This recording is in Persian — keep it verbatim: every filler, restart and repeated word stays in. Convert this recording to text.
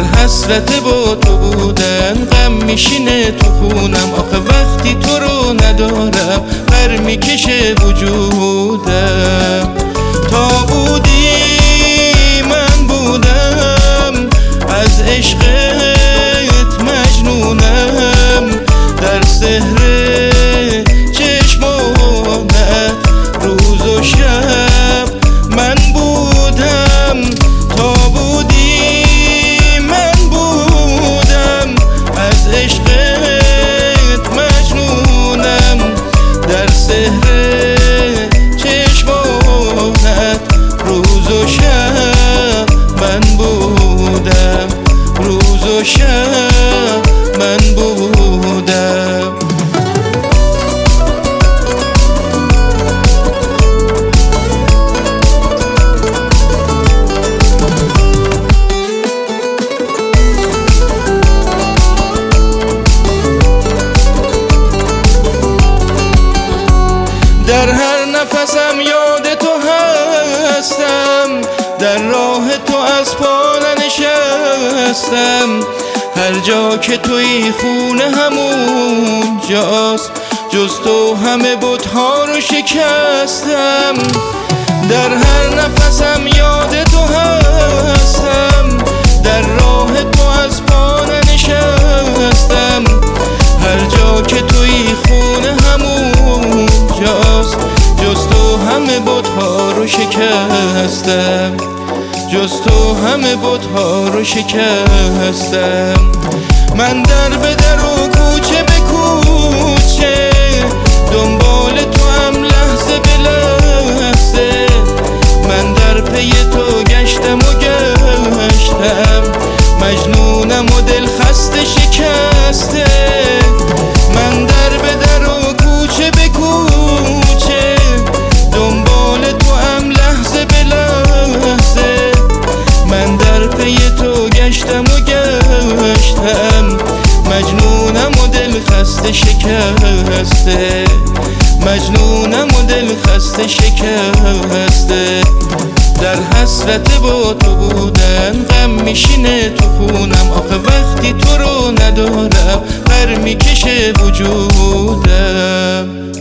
حسرت با تو بودن غم میشینه تو خونم. آخه وقتی تو رو ندارم پر میکشه وجودم. تا بودی من بودم، از عشقت مجنونم. در سحر چشمانت روز و شب من بودم. تا بودی من بودم، از عشقت مجنونم. در سحر چشمانت روز و شب من بودم. روز و شب من بودم. در هر نفسم یاد تو هستم، در راه تو از پا ننشستم. هر جا که توی خونه همون جاست، جز تو همه بت‌ها رو شکستم. در هر نفسم یاد تو هستم، در راه تو از پا ننشستم. هر جا که توی خونه همون جاست، جز تو همه بت‌ها رو شکستم. جز تو همه بت‌ها رو شکستم. من در به در و کوچه به کوچه دنبال تو هم لحظه به لحظه. من در پی تو گشتم و گشتم، مجنونم و دل خسته شکسته. من در به در و کوچه به کوچه دنبال تو هم لحظه به لحظه. من در پی تو گشتم و گشتم، مجنونم و دل خسته شکسته. مجنونم و دل خسته شکسته. در حسرت با تو بودن غم میشینه تو خونم. آخه وقتی تو رو ندارم پر میکشه وجودم.